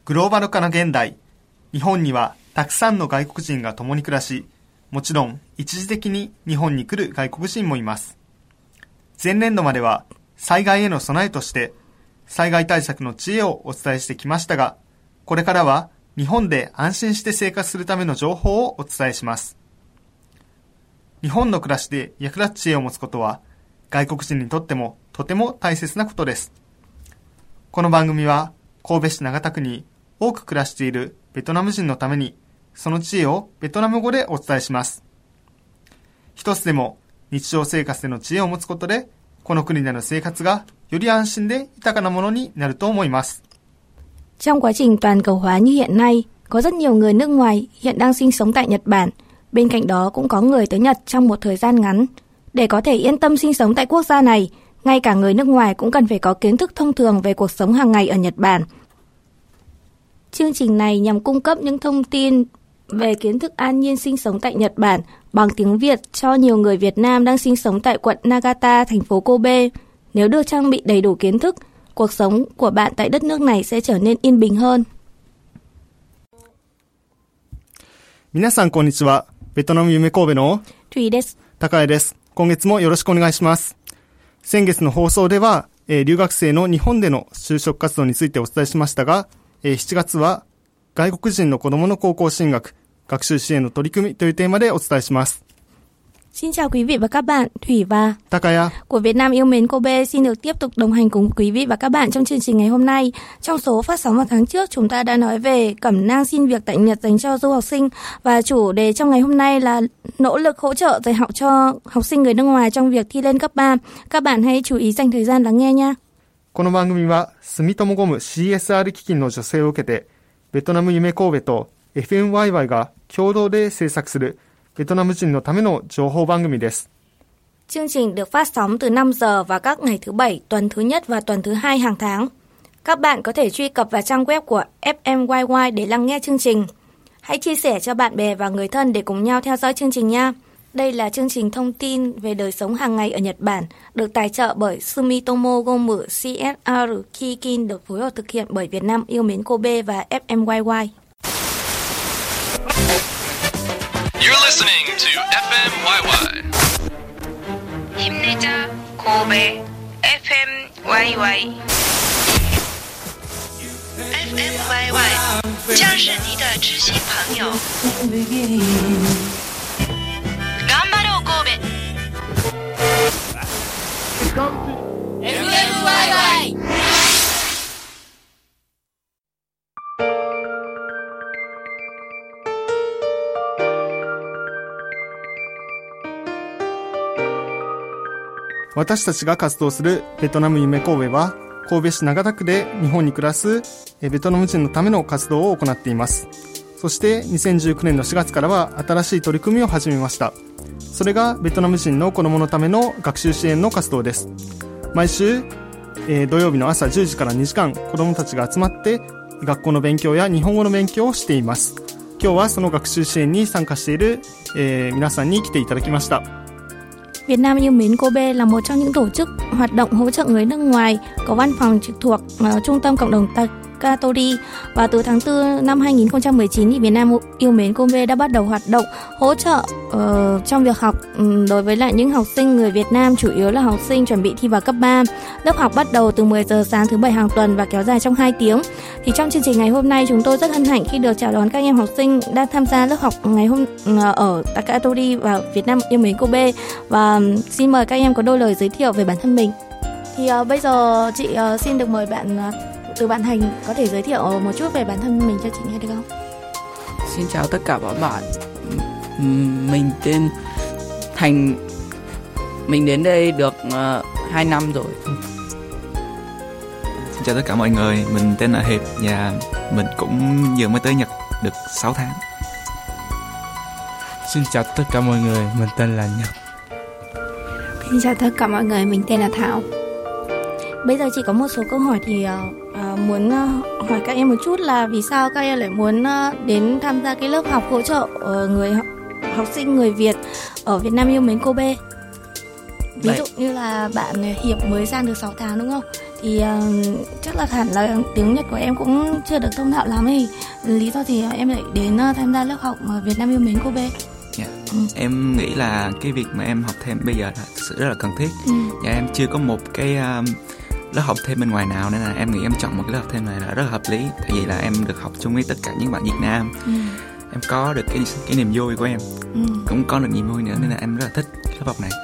グローバル化の現代、日本にはたくさんの外国人が共に暮らし、もちろん一時的に日本に来る外国人もいます。前年度までは災害への備えとして災害対策の知恵をお伝えしてきましたが、これからは日本で安心して生活するための情報をお伝えします。日本の暮らしで役立つ知恵を持つことは外国人にとってもとても大切なことです。この番組は神戸市長田区に多く暮らしているベトナム人のためにその知恵をベトナム語でお伝えします。一つでも日常生活での知恵を持つことでこの国での生活がより安心で豊かなものになると思います。 Trong quá trình toàn cầu hóa như hiện nay, có rất nhiều người nước ngoài hiện đang sinh sống tại Nhật Bản. Bên cạnh đó cũng có người tới Nhật trong một thời gian ngắn. Để có thể yên tâm sinh sống tại quốc gia này, ngay cả người nước ngoài cũng cần phải có kiến thức thông thường về cuộc sống hàng ngày ở Nhật Bản. Chương trình này nhằm cung cấp những thông tin về kiến thức an nhiên sinh sống tại Nhật Bản bằng tiếng Việt cho nhiều người Việt Nam đang sinh sống tại quận Nagata, thành phố Kobe. Nếu được trang bị đầy đủ kiến thức, cuộc sống của bạn tại đất nước này sẽ trở nên yên bình hơn. 皆さんこんにちは。ベトナム夢神戸の Thủyです。 高谷です。今月もよろしくお願いします。先月の放送では、留学生の日本での就職活動についてお伝えしましたが、7月は外国人の子どもの高校進学、学習支援の取り組みというテーマでお伝えします。 Xin chào quý vị và các bạn, Thủy và Takaya của Việt Nam yêu mến Kobe xin được tiếp tục đồng hành cùng quý vị và các bạn trong chương trình ngày hôm nay. Trong số phát sóng vào tháng trước, chúng ta đã nói về cẩm nang xin việc tại Nhật dành cho du học sinh và chủ đề trong ngày hôm nay là nỗ lực hỗ trợ dạy học cho học sinh người nước ngoài trong việc thi lên cấp 3. Các bạn hãy chú ý dành thời gian lắng nghe nha. この番組は住友ゴム CSR 基金の助成を受けてベトナム夢神戸と FMYY が共同で制作するベトナム人のための情報番組です。 Chương trình được phát sóng từ 5 giờ vào các ngày thứ Bảy, tuần thứ Nhất và tuần thứ Hai hàng tháng. Các bạn có thể truy cập vào trang web của FMYY để lắng nghe chương trình. Hãy chia sẻ cho bạn bè và người thân để cùng nhau theo dõi chương trình nha. Đây là chương trình thông tin về đời sống hàng ngày ở Nhật Bản, được tài trợ bởi Sumitomo Gomu CSR Kikin, được phối hợp thực hiện bởi Việt Nam yêu mến Kobe và FMYY. You're listening to FMYY. 힘내자 Kobe FMYY. FMYY 将是你的知心朋友。頑張ろう神戸。FMYY。 私たちが活動するベトナム夢神戸は神戸市長田区で日本に暮らすベトナム人のための活動を行っています。そして2019年の4月からは新しい取り組みを始めました。それがベトナム人の子どものための学習支援の活動です。毎週、土曜日の朝10時から2時間子どもたちが集まって学校の勉強や日本語の勉強をしています。今日はその学習支援に参加している、皆さんに来ていただきました。 Việt Nam yêu mến Kobe là một trong những tổ chức hoạt động hỗ trợ người nước ngoài có văn phòng trực thuộc Trung tâm Cộng đồng Takatori. Và từ tháng 4 năm 2019 thì Việt Nam yêu mến Kobe đã bắt đầu hoạt động hỗ trợ trong việc học đối với lại những học sinh người Việt Nam, chủ yếu là học sinh chuẩn bị thi vào cấp 3. Lớp học bắt đầu từ 10 giờ sáng thứ Bảy hàng tuần và kéo dài trong 2 tiếng. Thì trong chương trình ngày hôm nay chúng tôi rất hân hạnh khi được chào đón các em học sinh đang tham gia lớp học ngày hôm ở Takatori và Việt Nam yêu mến Kobe. Và xin mời các em có đôi lời giới thiệu về bản thân mình. Thì bây giờ chị xin được mời bạn từ bạn Thành có thể giới thiệu một chút về bản thân mình cho chị nghe được không? Xin chào tất cả các bạn. Mình tên Thành. Mình đến đây được 2 năm rồi. Xin chào tất cả mọi người. Mình tên là Hiệp và mình cũng vừa mới tới Nhật được 6 tháng. Xin chào tất cả mọi người. Mình tên là Nhật. Xin chào tất cả mọi người. Mình tên là Thảo. Bây giờ chị có một số câu hỏi thì muốn hỏi các em một chút là vì sao các em lại muốn đến tham gia cái lớp học hỗ trợ người học sinh người Việt ở Việt Nam yêu mến Kobe. Ví dụ như là bạn Hiệp mới sang được 6 tháng đúng không? thì chắc là hẳn là tiếng Nhật của em cũng chưa được thông thạo lắm ấy. Lý do thì em lại đến tham gia lớp học Việt Nam yêu mến Kobe. Em nghĩ là cái việc mà em học thêm bây giờ là thực sự rất là cần thiết. Và em chưa có một cái lớp học thêm bên ngoài nào, nên là em nghĩ em chọn một cái lớp học thêm này là rất là hợp lý. Tại vì là em được học chung với tất cả những bạn Việt Nam. Em có được cái niềm vui của em, cũng có được niềm vui nữa, nên là em rất là thích cái lớp học này.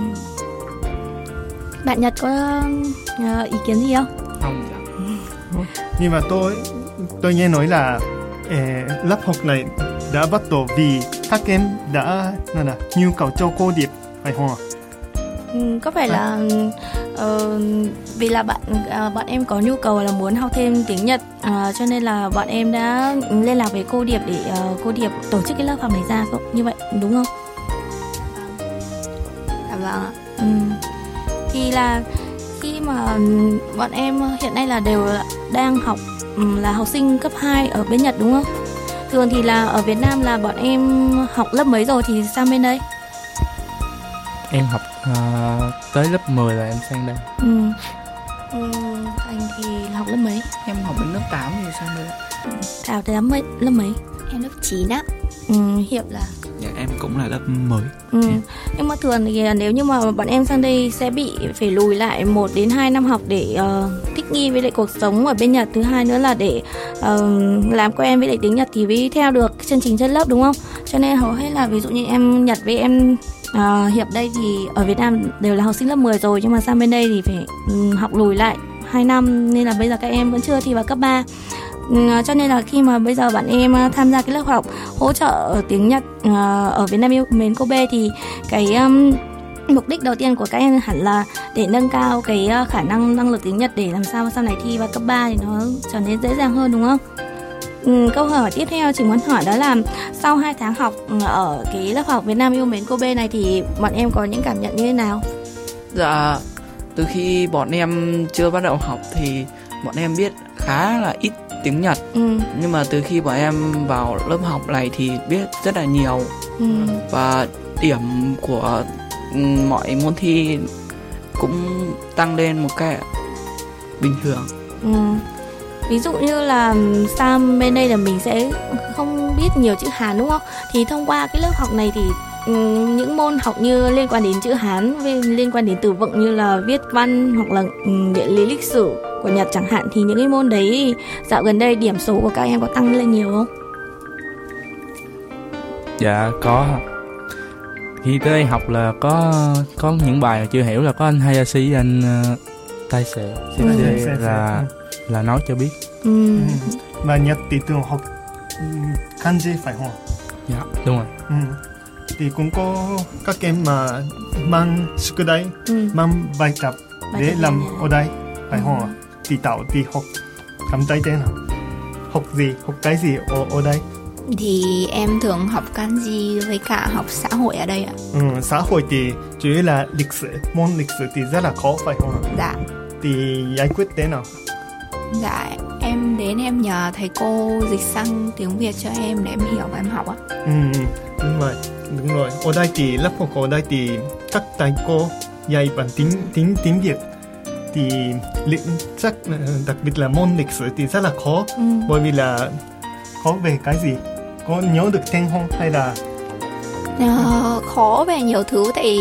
Bạn Nhật có ý kiến gì không? Không. Nhưng mà tôi nghe nói là lớp học này đã bắt đầu vì các em đã nhu cầu cho cô điệp, phải không ạ? Có phải là vì là bọn em có nhu cầu là muốn học thêm tiếng Nhật, cho nên là bọn em đã liên lạc với cô Điệp để cô Điệp tổ chức cái lớp học này ra, như vậy đúng không? Dạ vâng ạ. Thì là khi mà bọn em hiện nay là đều đang học là học sinh cấp 2 ở bên Nhật đúng không? Thường thì là ở Việt Nam là bọn em học lớp mấy rồi thì sang bên đây? Em học tới lớp 10 là em sang đây. Thành thì học lớp mấy? Em học đến lớp 8 thì sang đây. Thảo tới lớp mấy? Em lớp 9 á. Hiệp là? Dạ em cũng là lớp 10. Nhưng mà thường thì nếu như mà bọn em sang đây sẽ phải lùi lại 1 đến 2 năm học để thích nghi với lại cuộc sống ở bên Nhật. Thứ hai nữa là để làm quen với lại tiếng Nhật thì mới theo được chương trình trên lớp đúng không? Cho nên hầu hết là ví dụ như em Nhật với em Hiệp đây thì ở Việt Nam đều là học sinh lớp 10 rồi, nhưng mà sang bên đây thì phải học lùi lại 2 năm, nên là bây giờ các em vẫn chưa thi vào cấp 3. Cho nên là khi mà bây giờ bạn em tham gia cái lớp học hỗ trợ tiếng Nhật ở Việt Nam yêu mến Kobe thì cái mục đích đầu tiên của các em hẳn là để nâng cao cái khả năng lực tiếng Nhật để làm sao sau này thi vào cấp 3 thì nó trở nên dễ dàng hơn đúng không? Câu hỏi tiếp theo chị muốn hỏi đó là sau 2 tháng học ở cái lớp học Việt Nam yêu mến Kobe này thì bọn em có những cảm nhận như thế nào? Dạ, từ khi bọn em chưa bắt đầu học thì bọn em biết khá là ít tiếng Nhật. Nhưng mà từ khi bọn em vào lớp học này thì biết rất là nhiều. Và điểm của mọi môn thi cũng tăng lên một cách bình thường. Ví dụ như là sang bên đây là mình sẽ không biết nhiều chữ Hán đúng không? Thì thông qua cái lớp học này thì những môn học như liên quan đến chữ Hán, liên quan đến từ vựng như là viết văn hoặc là địa lý lịch sử của Nhật chẳng hạn, thì những cái môn đấy dạo gần đây điểm số của các em có tăng lên nhiều không? Dạ có. Khi tới đây học là có những bài mà chưa hiểu là có anh Hayashi với anh Taise là nói cho biết. Và Nhật thì thường học kanji phải không? Dạ đúng rồi. Thì cũng có các em mà mang sukudai, mang bài tập để làm ở đây phải không? Thì Tạo thì học cảm thấy thế nào? Học gì? Học cái gì ở đây? Thì em thường học kanji với cả học xã hội ở đây ạ. Xã hội thì chủ yếu là lịch sử, môn lịch sử thì rất là khó phải không? Dạ. Thì giải quyết thế nào? Dạ, em đến em nhờ thầy cô dịch sang tiếng Việt cho em để em hiểu và em học ạ. Đúng rồi. Ở đây thì lớp học ở đây thì các thầy cô dạy bằng tiếng Việt thì chắc đặc biệt là môn lịch sử thì rất là khó. Bởi vì là khó về cái gì? Có nhớ được tên không hay là khó về nhiều thứ, tại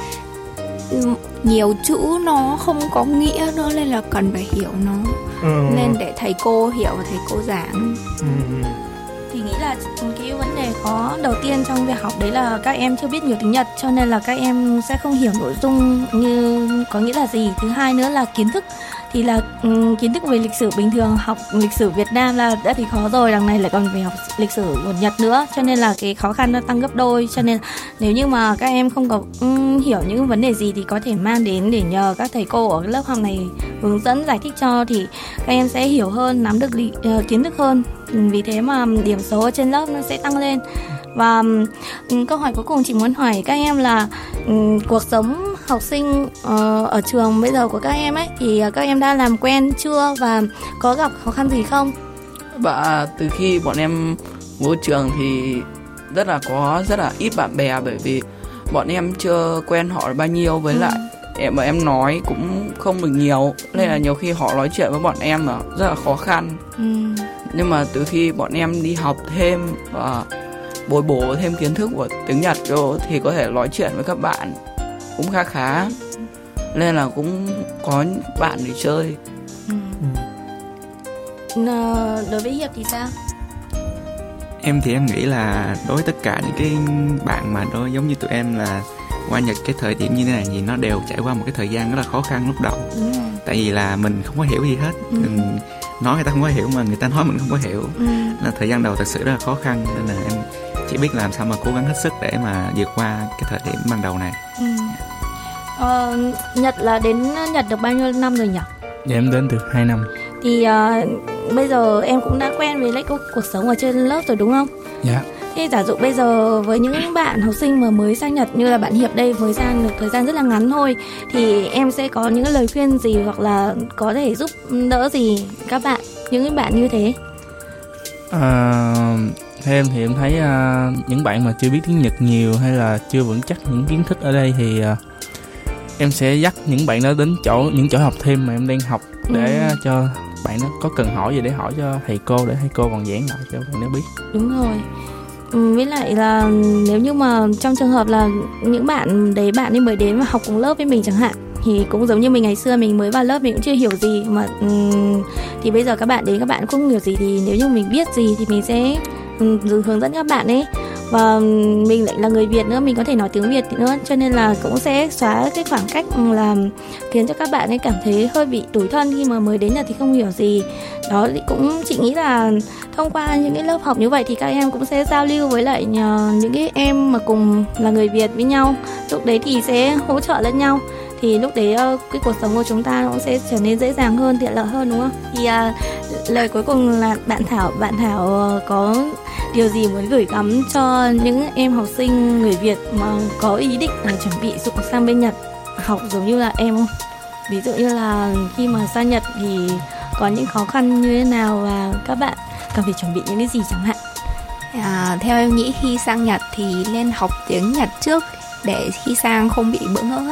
nhiều chữ nó không có nghĩa nữa nên là cần phải hiểu nó. Nên để thầy cô hiểu và thầy cô giảng. Thì nghĩ là cái vấn đề khó đầu tiên trong việc học đấy là các em chưa biết nhiều tiếng Nhật, cho nên là các em sẽ không hiểu nội dung như có nghĩa là gì. Thứ hai nữa là kiến thức, thì là kiến thức về lịch sử bình thường học lịch sử Việt Nam là đã thì khó rồi, đằng này lại còn phải học lịch sử của Nhật nữa, cho nên là cái khó khăn nó tăng gấp đôi. Cho nên nếu như mà các em không có hiểu những vấn đề gì thì có thể mang đến để nhờ các thầy cô ở lớp học này hướng dẫn giải thích cho, thì các em sẽ hiểu hơn, nắm được kiến thức hơn. Vì thế mà điểm số ở trên lớp nó sẽ tăng lên. Và câu hỏi cuối cùng chị muốn hỏi các em là cuộc sống học sinh ở trường bây giờ của các em ấy thì các em đã làm quen chưa và có gặp khó khăn gì không? Và từ khi bọn em vô trường thì rất là ít bạn bè, bởi vì bọn em chưa quen họ bao nhiêu, với lại bọn em nói cũng không được nhiều, nên là nhiều khi họ nói chuyện với bọn em là rất là khó khăn. Nhưng mà từ khi bọn em đi học thêm và bồi bổ thêm kiến thức của tiếng Nhật vô thì có thể nói chuyện với các bạn cũng khá, nên là cũng có bạn để chơi. Đối với Hiệp thì sao? Em thì em nghĩ là đối với tất cả những cái bạn mà đối giống như tụi em là qua Nhật cái thời điểm như thế này thì nó đều trải qua một cái thời gian rất là khó khăn lúc đầu. Tại vì là mình không có hiểu gì hết, mình nói người ta không có hiểu mà người ta nói mình không có hiểu. Là thời gian đầu thật sự rất là khó khăn, nên là em chỉ biết làm sao mà cố gắng hết sức để mà vượt qua cái thời điểm ban đầu này. Nhật là đến Nhật được bao nhiêu năm rồi nhỉ? Dạ em đến được 2 năm. Thì bây giờ em cũng đã quen với lại cuộc sống ở trên lớp rồi đúng không? Dạ. Thế giả dụ bây giờ với những bạn học sinh mà mới sang Nhật như là bạn Hiệp đây, mới sang được thời gian rất là ngắn thôi, thì em sẽ có những lời khuyên gì hoặc là có thể giúp đỡ gì các bạn, những bạn như thế? Theo em thì em thấy những bạn mà chưa biết tiếng Nhật nhiều hay là chưa vững chắc những kiến thức ở đây thì em sẽ dắt những bạn đó đến những chỗ học thêm mà em đang học để cho bạn đó có cần hỏi gì để hỏi cho thầy cô, để thầy cô còn giảng lại cho bạn đó biết. Đúng rồi. Với lại là nếu như mà trong trường hợp là những bạn đấy, bạn ấy mới đến mà học cùng lớp với mình chẳng hạn, thì cũng giống như mình ngày xưa mình mới vào lớp mình cũng chưa hiểu gì mà thì bây giờ các bạn đến các bạn không hiểu gì, thì nếu như mình biết gì thì mình sẽ hướng dẫn các bạn ấy. Và mình lại là người Việt nữa, mình có thể nói tiếng Việt nữa, cho nên là cũng sẽ xóa cái khoảng cách làm khiến cho các bạn ấy cảm thấy hơi bị tủi thân khi mà mới đến Nhật thì không hiểu gì. Đó thì cũng chị nghĩ là thông qua những cái lớp học như vậy thì các em cũng sẽ giao lưu với lại những cái em mà cùng là người Việt với nhau, lúc đấy thì sẽ hỗ trợ lẫn nhau, thì lúc đấy cái cuộc sống của chúng ta cũng sẽ trở nên dễ dàng hơn, tiện lợi hơn, đúng không? Thì lời cuối cùng là bạn Thảo có điều gì muốn gửi gắm cho những em học sinh người Việt mà có ý định chuẩn bị sang bên Nhật học giống như là em không? Ví dụ như là khi mà sang Nhật thì có những khó khăn như thế nào và các bạn cần phải chuẩn bị những cái gì chẳng hạn? Theo em nghĩ khi sang Nhật thì nên học tiếng Nhật trước để khi sang không bị bỡ ngỡ ạ.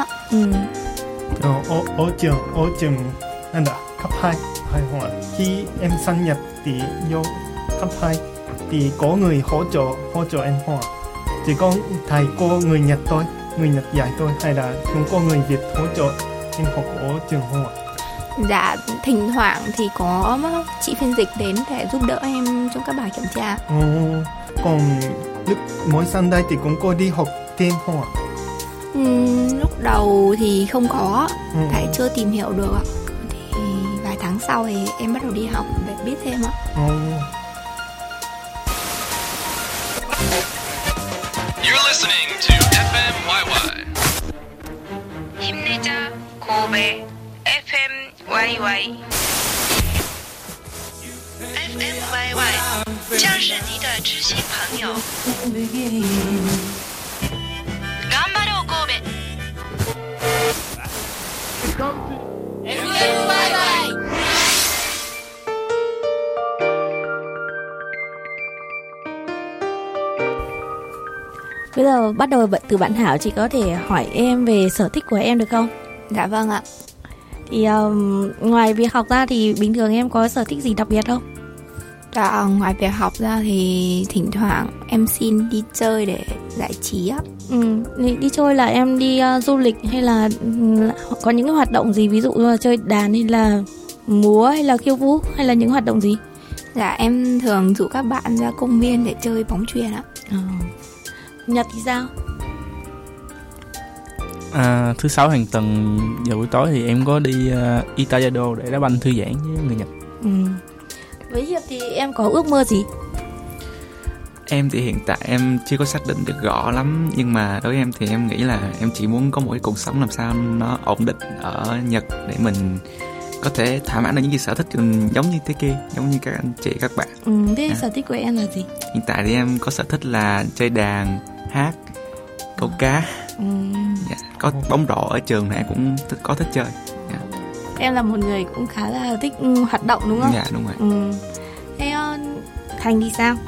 Ở trường cấp 2 hoặc khi em sang Nhật thì vô cấp 2 thì có người hỗ trợ em Hoa, chỉ có thầy cô người Nhật thôi, người Nhật dạy thôi, hay là cũng có người Việt hỗ trợ em học ở trường Hoa? Dạ, thỉnh thoảng thì có chị phiên dịch đến để giúp đỡ em trong các bài kiểm tra. Còn lúc mới sang đây thì cũng có đi học thêm không ạ? Lúc đầu thì không có, tại chưa tìm hiểu được ạ. Thì vài tháng sau thì em bắt đầu đi học để biết thêm ạ. You're listening to FM YY. 힘내자 Kobe FM YY. FM YY 将是你的知心朋友。頑張ろう神戸。FM YY. Bây giờ bắt đầu từ bạn Thảo, chị có thể hỏi em về sở thích của em được không? Dạ vâng ạ. Thì ngoài việc học ra thì bình thường em có sở thích gì đặc biệt không? Dạ, ngoài việc học ra thì thỉnh thoảng em xin đi chơi để giải trí á. Đi chơi là em đi du lịch hay là có những cái hoạt động gì, ví dụ như là chơi đàn hay là múa hay là khiêu vũ hay là những hoạt động gì? Dạ, em thường rủ các bạn ra công viên để chơi bóng chuyền ạ. Nhật thì sao? Thứ 6 hàng tuần vào buổi tối thì em có đi Itayado để đá banh thư giãn với người Nhật. Với Hiệp thì em có ước mơ gì? Em thì hiện tại em chưa có xác định được rõ lắm, nhưng mà đối với em thì em nghĩ là em chỉ muốn có một cái cuộc sống làm sao nó ổn định ở Nhật để mình có thể thỏa mãn được những cái sở thích giống như thế kia, giống như các anh chị các bạn. Thế sở thích của em là gì? Hiện tại thì em có sở thích là chơi đàn, hát, câu cá. Có bóng rổ ở trường này cũng có thích chơi. Em là một người cũng khá là thích hoạt động đúng không? Dạ đúng rồi. Thế Thành thì sao?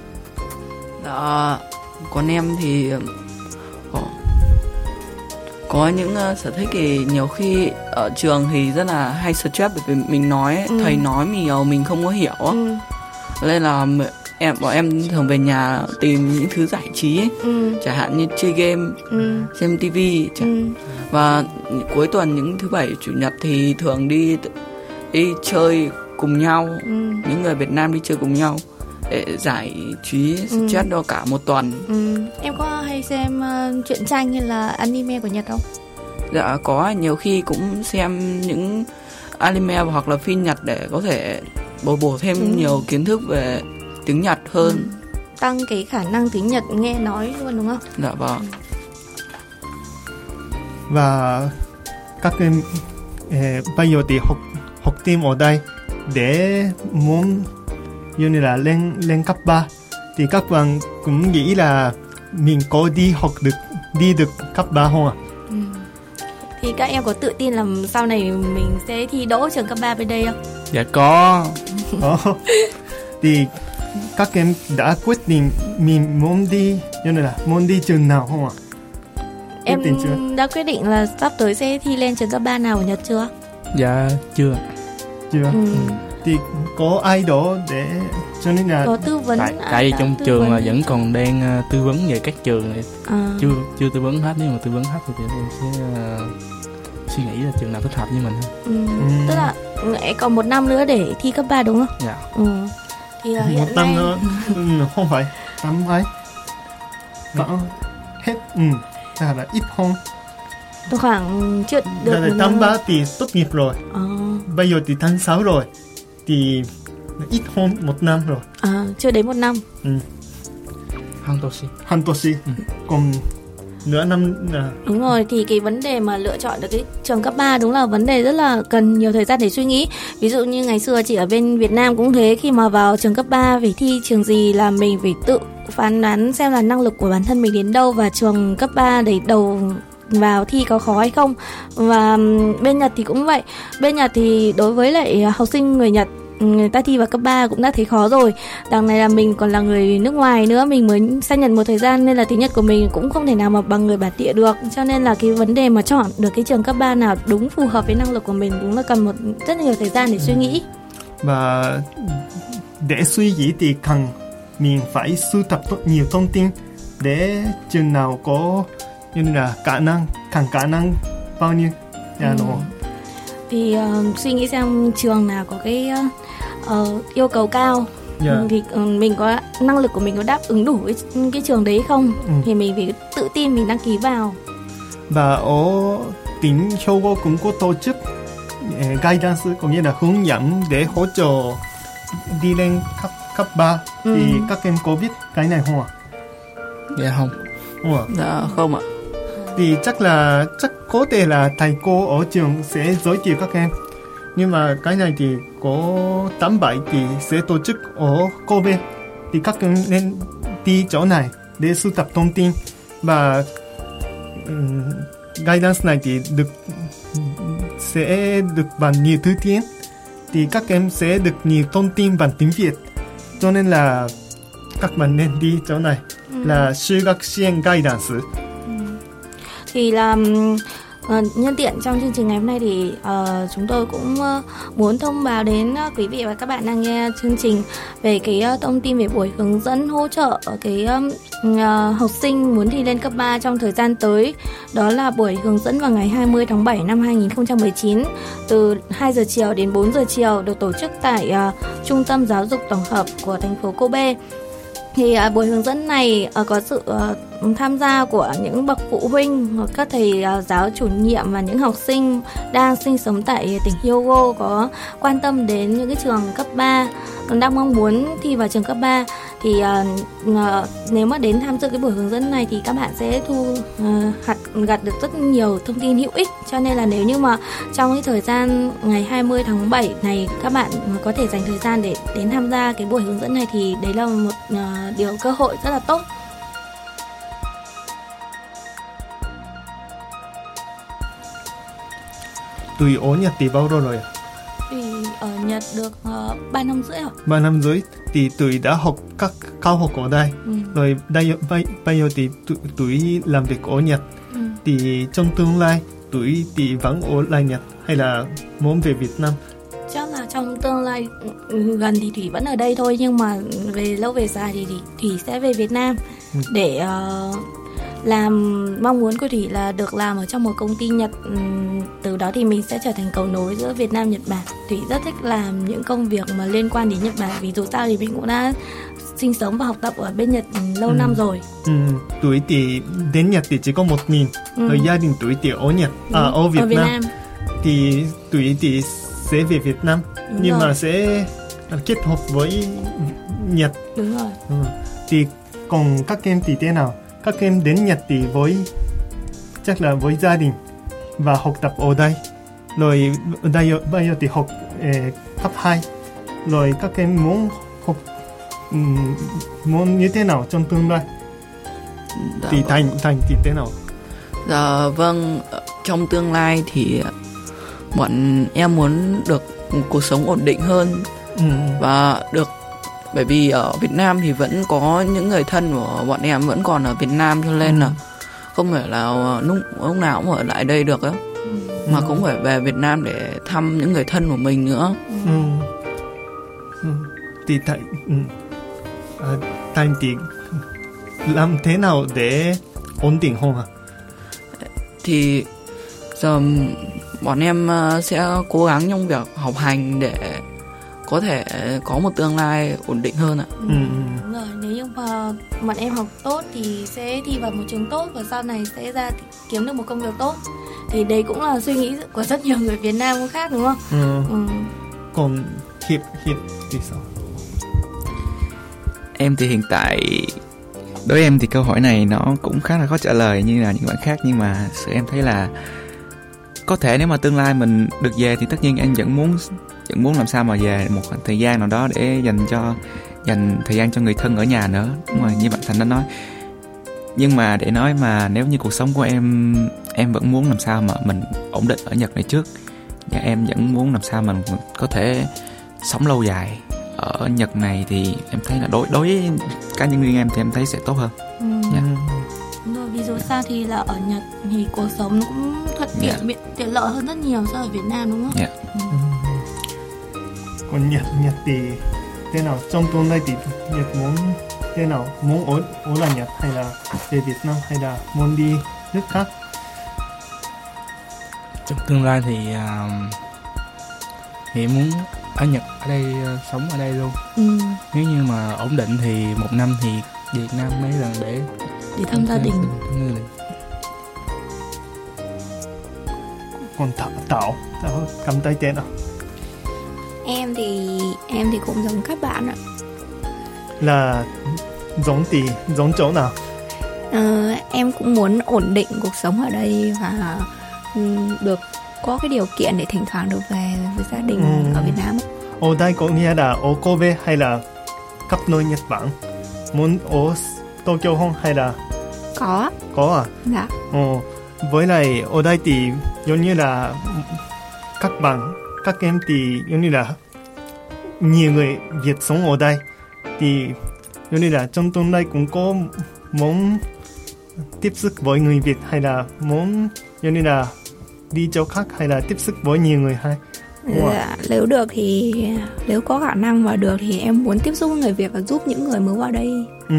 Còn em thì có những sở thích thì nhiều khi ở trường thì rất là hay stress, bởi vì mình nói thầy nói nhiều mình không có hiểu, nên là bọn em thường về nhà tìm những thứ giải trí ấy. Chẳng hạn như chơi game, xem tivi, và cuối tuần những thứ bảy chủ nhật thì thường đi chơi cùng nhau, những người Việt Nam đi chơi cùng nhau để giải trí stress cho cả một tuần. Em có hay xem truyện tranh hay là anime của Nhật không? Dạ có, nhiều khi cũng xem những anime hoặc là phim Nhật để có thể bổ thêm nhiều kiến thức về tiếng Nhật hơn. Tăng cái khả năng tiếng Nhật nghe nói luôn đúng không? Dạ vâng. Và các em bây giờ thì học thêm ở đây để muốn như là lên cấp 3 thì các bạn cũng nghĩ là mình có đi được cấp 3 không ạ? Thì các em có tự tin là sau này mình sẽ thi đỗ trường cấp 3 bên đây không? Dạ có. Thì các em đã quyết định mình muốn đi trường nào không ạ? Em đã quyết định là sắp tới sẽ thi lên trường cấp 3 nào ở Nhật chưa? Dạ chưa. Thì có ai đó để cho nên là có tư vấn. Tại vì trong trường là vẫn còn đang tư vấn về các trường này. Chưa tư vấn hết, nếu mà tư vấn hết thì em sẽ suy nghĩ là trường nào thích hợp với mình. Tức là còn 1 năm nữa để thi cấp 3 đúng không? Dạ. Thì một hiện năm nay nữa không phải năm ấy hết là ít không? Khoảng chưa được là tháng 3 thì tốt nghiệp rồi. Bây giờ thì tháng 6 rồi thì ít hơn 1 năm rồi. Chưa đến 1 năm. Hantoshi. Còn nửa năm là... Đúng rồi, thì cái vấn đề mà lựa chọn được cái trường cấp 3 đúng là vấn đề rất là cần nhiều thời gian để suy nghĩ. Ví dụ như ngày xưa chị ở bên Việt Nam cũng thế, khi mà vào trường cấp 3 phải thi trường gì là mình phải tự phán đoán xem là năng lực của bản thân mình đến đâu và trường cấp 3 để đầu vào thi có khó hay không. Và bên Nhật thì cũng vậy. Bên Nhật thì đối với lại học sinh người Nhật, người ta thi vào cấp 3 cũng đã thấy khó rồi. Đằng này là mình còn là người nước ngoài nữa, mình mới sang Nhật một thời gian nên là tiếng Nhật của mình cũng không thể nào mà bằng người bản địa được. Cho nên là cái vấn đề mà chọn được cái trường cấp 3 nào đúng phù hợp với năng lực của mình đúng là cần rất nhiều thời gian để suy nghĩ. Và để suy nghĩ thì cần mình phải sưu tập nhiều thông tin để trường nào có như là khả năng bao nhiêu thì suy nghĩ xem trường nào có cái yêu cầu cao, thì mình có năng lực của mình có đáp ứng đủ cái trường đấy không, thì mình phải tự tin mình đăng ký vào. Và ở tỉnh Hyogo cũng có tổ chức guidance, có nghĩa là hướng dẫn để hỗ trợ đi lên cấp 3. Thì các em có biết cái này không ạ? Dạ không. Dạ không ạ. Thì chắc có thể là thầy cô ở trường sẽ giới thiệu các em, nhưng mà cái này thì có 87 thì sẽ tổ chức ở Kobe, thì các em nên đi chỗ này để sưu tập thông tin. Và guidance này thì sẽ được bằng nhiều thứ tiếng, thì các em sẽ được nhiều thông tin bằng tiếng Việt, cho nên là các bạn nên đi chỗ này là Shugakusien Guidance. Thì là nhân tiện trong chương trình ngày hôm nay thì chúng tôi cũng muốn thông báo đến quý vị và các bạn đang nghe chương trình về cái thông tin về buổi hướng dẫn hỗ trợ cái học sinh muốn thi lên cấp 3 trong thời gian tới. Đó là buổi hướng dẫn vào ngày 20 tháng 7 năm 2019 từ 2 giờ chiều đến 4 giờ chiều, được tổ chức tại Trung tâm Giáo dục Tổng hợp của thành phố Kobe. Thì buổi hướng dẫn này có sự tham gia của những bậc phụ huynh, các thầy giáo chủ nhiệm và những học sinh đang sinh sống tại tỉnh Hyogo có quan tâm đến những cái trường cấp 3, đang mong muốn thi vào trường cấp 3. Thì nếu mà đến tham dự cái buổi hướng dẫn này thì các bạn sẽ gặt được rất nhiều thông tin hữu ích. Cho nên là nếu như mà trong cái thời gian ngày 20 tháng 7 này các bạn có thể dành thời gian để đến tham gia cái buổi hướng dẫn này thì đấy là một điều cơ hội rất là tốt. Tùy ở Nhật thì bao lâu rồi? Tùy ở Nhật được 3 năm rưỡi rồi. 3 năm rưỡi thì tùy đã học các cao học ở đây. Rồi bây giờ thì tùy làm việc ở Nhật. thì trong tương lai tuổi thì vẫn ở lại Nhật hay là muốn về Việt Nam? Chắc là trong tương lai gần thì Thủy vẫn ở đây thôi, nhưng mà về lâu về dài thì Thủy sẽ về Việt Nam để làm. Mong muốn của Thủy là được làm ở trong một công ty Nhật, từ đó thì mình sẽ trở thành cầu nối giữa Việt Nam Nhật Bản. Thủy rất thích làm những công việc mà liên quan đến Nhật Bản, vì dù sao thì mình cũng đã sinh sống và học tập ở bên Nhật lâu năm rồi. Tuổi thì đến Nhật thì chỉ có một mình, rồi gia đình tuổi thì ở Nhật, ở Việt Nam. Thì tuổi thì sẽ về Việt Nam. Đúng nhưng rồi. Mà sẽ kết hợp với Nhật. Đúng rồi. Thì còn các em thì thế nào? Các em đến Nhật thì chắc là với gia đình và học tập ở đây. Rồi ở đây bây giờ thì học cấp 2. Rồi các em muốn học muốn như thế nào trong tương lai? Thì thành thì thế nào? Dạ vâng, trong tương lai thì bọn em muốn được cuộc sống ổn định hơn và được, bởi vì ở Việt Nam thì vẫn có những người thân của bọn em vẫn còn ở Việt Nam, cho nên là không phải là lúc nào cũng ở lại đây được á, mà cũng phải về Việt Nam để thăm những người thân của mình nữa. Thì Thành thì làm thế nào để ổn định hơn à? Thì giờ bọn em sẽ cố gắng trong việc học hành để có thể có một tương lai ổn định hơn ạ. Đúng rồi, nếu như mà bọn em học tốt thì sẽ thi vào một trường tốt và sau này sẽ ra kiếm được một công việc tốt. Thì đấy cũng là suy nghĩ của rất nhiều người Việt Nam cũng khác, đúng không? Còn Hiệp thì sao? Em thì hiện tại đối với em thì câu hỏi này nó cũng khá là khó trả lời như là những bạn khác, nhưng mà sự em thấy là có thể nếu mà tương lai mình được về thì tất nhiên em vẫn muốn làm sao mà về một khoảng thời gian nào đó để dành thời gian cho người thân ở nhà nữa, đúng rồi, như bạn Thành đã nói. Nhưng mà để nói mà nếu như cuộc sống của em vẫn muốn làm sao mà mình ổn định ở Nhật này trước, và em vẫn muốn làm sao mà mình có thể sống lâu dài ở Nhật này, thì em thấy là đối với cá nhân riêng em thì em thấy sẽ tốt hơn. Rồi, vì dù sao thì là ở Nhật thì cuộc sống cũng thuận tiện, tiện lợi hơn rất nhiều so với Việt Nam, đúng không? Còn Nhật thì thế nào? Trong tương lai thì Nhật muốn thế nào? Muốn ở lại Nhật hay là về Việt Nam hay là muốn đi nước khác? Trong tương lai thì em muốn ở Nhật, ở đây sống ở đây luôn. Nếu như mà ổn định thì 1 năm thì Việt Nam mấy lần để thăm gia đình. Còn Thảo cầm tay tên nào? Em thì cũng giống các bạn ạ. Là giống chỗ nào? Em cũng muốn ổn định cuộc sống ở đây và được có cái điều kiện để thỉnh thoảng được về với gia đình ở Việt Nam. Ở đây có nghĩa là ở Kobe hay là khắp nơi Nhật Bản? Muốn ở Tokyo không hay là? Có à? Dạ. Với lại ở đây thì giống như là các em thì giống như là nhiều người Việt sống ở đây, thì giống như là trong tương lai cũng có muốn tiếp xúc với người Việt hay là muốn giống như là đi chỗ khác hay là tiếp xúc với nhiều người hay? Dạ, nếu được thì nếu có khả năng và được thì em muốn tiếp xúc với người Việt và giúp những người mới vào đây.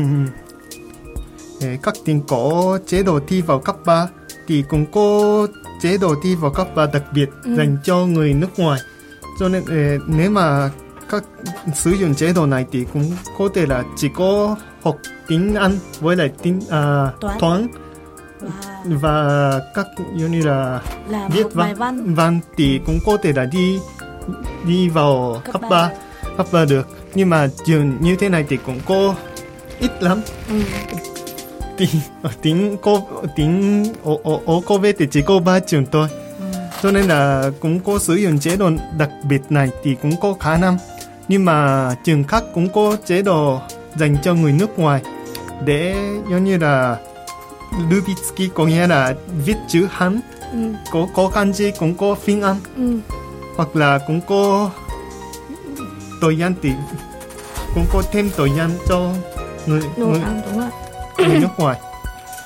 Các tỉnh có chế độ thi vào cấp 3 thì cũng có chế độ thi vào cấp 3 đặc biệt dành cho người nước ngoài. Cho nên nếu mà các sử dụng chế độ này thì cũng có thể là chỉ có học tiếng Anh với lại tiếng toán và các như là viết văn thì cũng có thể là đi vào cấp 3 được. Nhưng mà trường như thế này thì cũng có ít lắm. Thì ở Kobe thì chỉ có 3 trường thôi. Cho nên là cũng có sử dụng chế độ đặc biệt này thì cũng có khả năng. Nhưng mà trường khác cũng có chế độ dành cho người nước ngoài để giống như là Lubitsuki, có nghĩa là viết chữ Hán, có kanji, cũng có phiên âm, hoặc là cũng có tối gian thì cũng có thêm tối gian cho người nước ngoài.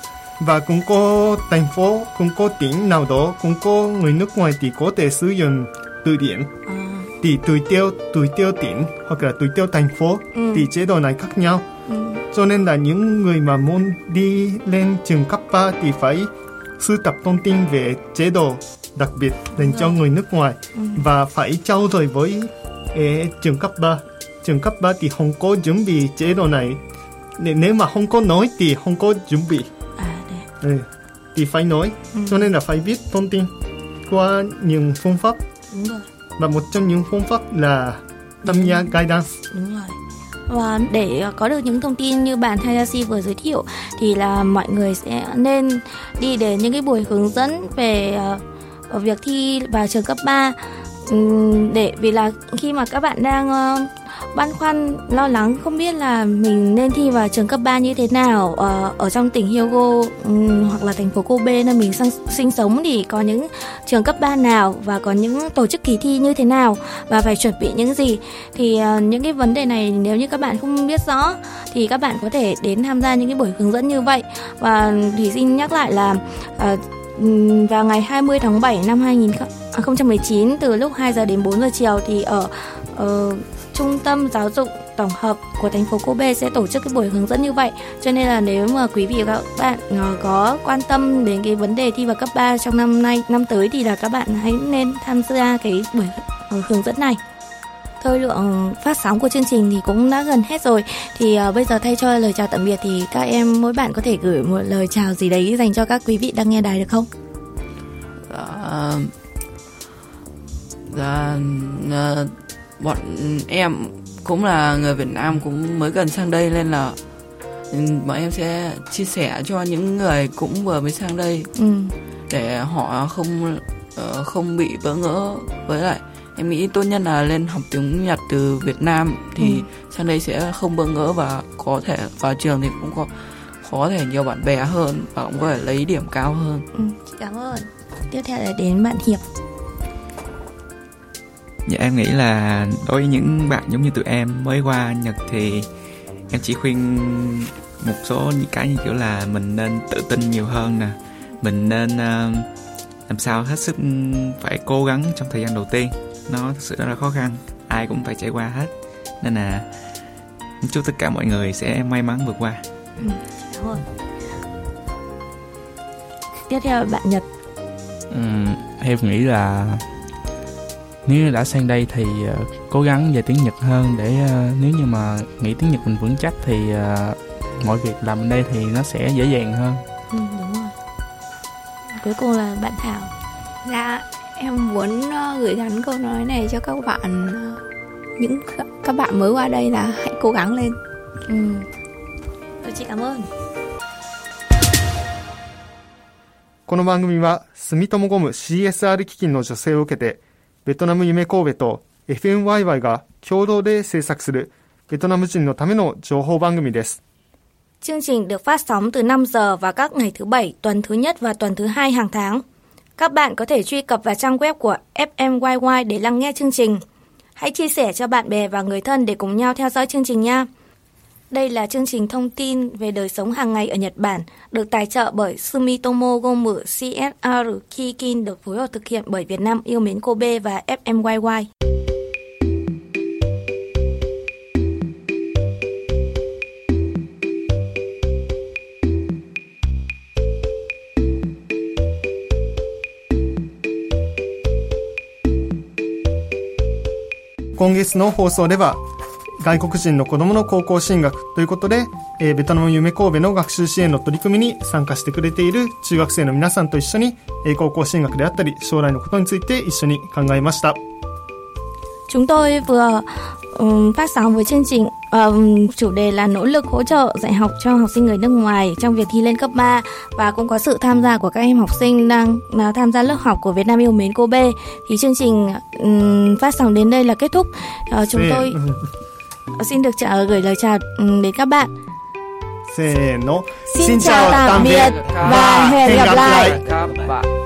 và cũng có thành phố, cũng có tỉnh nào đó cũng có người nước ngoài thì có thể sử dụng từ điển. Thì tùy theo tỉnh hoặc là tùy theo thành phố thì chế độ này khác nhau. Cho nên là những người mà muốn đi lên trường cấp 3 thì phải sưu tập thông tin về chế độ đặc biệt dành cho người nước ngoài và phải trao đổi với trường cấp 3. Trường cấp 3 thì không có chuẩn bị chế độ này. Nếu mà không có nói thì không có chuẩn bị. Thì phải nói. Cho nên là phải viết thông tin qua những phương pháp. Đúng rồi. Và một trong những phương pháp là tham gia guidance. Đúng rồi. Và để có được những thông tin như bạn Hayashi vừa giới thiệu thì là mọi người sẽ nên đi đến những cái buổi hướng dẫn về việc thi vào trường cấp 3. Vì là khi mà các bạn đang băn khoăn lo lắng không biết là mình nên thi vào trường cấp 3 như thế nào ở trong tỉnh Hyogo hoặc là thành phố Kobe nơi mình sinh sống thì có những trường cấp 3 nào và có những tổ chức kỳ thi như thế nào và phải chuẩn bị những gì, thì những cái vấn đề này nếu như các bạn không biết rõ thì các bạn có thể đến tham gia những cái buổi hướng dẫn như vậy. Và thì xin nhắc lại là vào ngày 20 tháng 7 năm 2019 từ lúc 2 giờ đến 4 giờ chiều thì ở Trung tâm Giáo dục Tổng hợp của thành phố Kobe sẽ tổ chức cái buổi hướng dẫn như vậy. Cho nên là nếu mà quý vị và các bạn có quan tâm đến cái vấn đề thi vào cấp 3 trong năm tới thì là các bạn hãy nên tham gia cái buổi hướng dẫn này. Thời lượng phát sóng của chương trình thì cũng đã gần hết rồi. Thì bây giờ thay cho lời chào tạm biệt thì các em mỗi bạn có thể gửi một lời chào gì đấy dành cho các quý vị đang nghe đài được không? Bọn em cũng là người Việt Nam cũng mới gần sang đây nên là bọn em sẽ chia sẻ cho những người cũng vừa mới sang đây để họ không bị bỡ ngỡ. Với lại em nghĩ tốt nhất là lên học tiếng Nhật từ Việt Nam thì sang đây sẽ không bỡ ngỡ và có thể vào trường thì cũng có thể nhiều bạn bè hơn và cũng có thể lấy điểm cao hơn. Cảm ơn. Tiếp theo là đến bạn Hiệp. Dạ, em nghĩ là đối với những bạn giống như tụi em mới qua Nhật thì em chỉ khuyên một số những cái như kiểu là mình nên tự tin nhiều hơn nè, mình nên làm sao hết sức phải cố gắng trong thời gian đầu tiên. Nó thực sự rất là khó khăn, ai cũng phải trải qua hết, nên là chúc tất cả mọi người sẽ may mắn vượt qua. Cảm ơn. Tiếp theo là bạn Nhật. Em nghĩ là nếu đã sang đây thì cố gắng về tiếng Nhật hơn để nếu như mà nghĩ tiếng Nhật mình vững chắc thì mọi việc làm bên đây thì nó sẽ dễ dàng hơn. Đúng rồi. Cuối cùng là bạn Thảo. Dạ, em muốn gửi gắm câu nói này cho các bạn, các bạn mới qua đây là hãy cố gắng lên. Chị cảm ơn. この番組は住友ゴム CSR 基金の助成を受けてベトナム夢神戸と FMYY が共同で制作するベトナム人のための情報番組です。 Chương trình được phát sóng từ 5 giờ vào các ngày thứ 7, tuần thứ nhất và tuần thứ 2 hàng tháng. Các bạn có thể truy cập vào trang web của FMYY để lắng nghe chương trình. Hãy chia sẻ cho bạn bè và người thân để cùng nhau theo dõi chương trình nha. Đây là chương trình thông tin về đời sống hàng ngày ở Nhật Bản, được tài trợ bởi Sumitomo Gomu CSR Kikin, được phối hợp thực hiện bởi Việt Nam yêu mến Kobe và FMYY. Hôm nayの放送では外国人の子どもの高校進学ということで、ベトナム夢神戸の学習支援の取り組みに参加してくれている中学生の皆さんと一緒に、高校進学であったり将来のことについて一緒に考えました。 Chúng tôi vừa phát sóng với chương trình chủ đề là nỗ lực hỗ trợ dạy học cho học sinh người nước ngoài trong việc thi lên cấp 3, và cũng có sự tham gia của các em học sinh đang tham gia lớp học của Việt Nam yêu mến Kobe. Thì chương trình phát sóng đến đây là kết thúc. Chúng tôi xin được gửi lời chào đến các bạn. Xin chào tạm biệt và hẹn gặp lại.